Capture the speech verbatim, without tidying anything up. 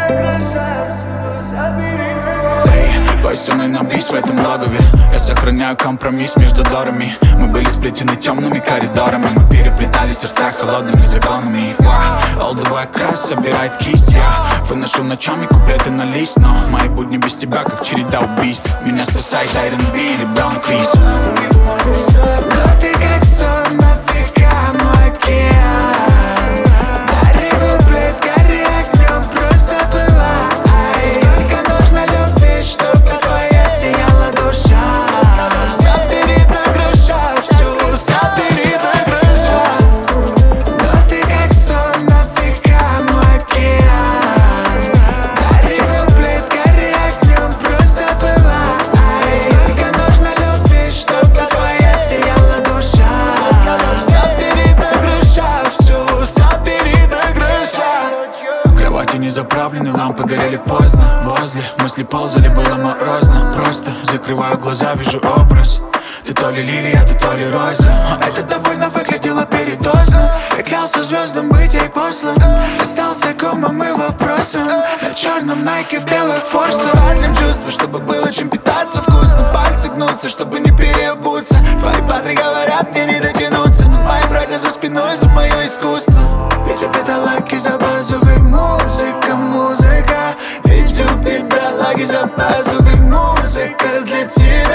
Бой со мной на бис в этом логове. Я сохраняю компромисс между дорами. Мы были сплетены темными коридорами. Мы переплетали сердца холодными законами. Олдовая крас собирает кисть. Я выношу ночами куплеты на лист. Но мои будни без тебя как череда убийств. Меня спасает Айрон Би или Браун Крис. Но ты как сон, нафига мой океан. Дари куплет, гори огнем, просто пылай. Сколько нужно любви, чтобы твоя сияла душа. Собери до гроша всю, собери до гроша. Но ты как сон, нафига мой океан. Дари куплет, гори огнем, просто пылай. Сколько нужно любви, чтобы твоя сияла душа. Собери до гроша всю, собери до гроша. Кровати не заправлены, лампы горели поздно. Возле мысли ползали, было морозно. Просто закрываю глаза, вижу образ. Ты то ли лилия, ты то ли роза. Это довольно выглядело передозом. Я клялся звездам быть ей послан. Остался комом и вопросом. На черном найке в белых форсах. Одним чувство, чтобы было чем питаться вкусно. Пальцы гнутся, чтобы не переобуться. Твои падры говорят, мне не дотянуться. Но мои братья за спиной, за мое искусство. Ведь у бедолаги за пазухой музыка, музыка. Ведь у бедолаги за пазухой музыка для тебя.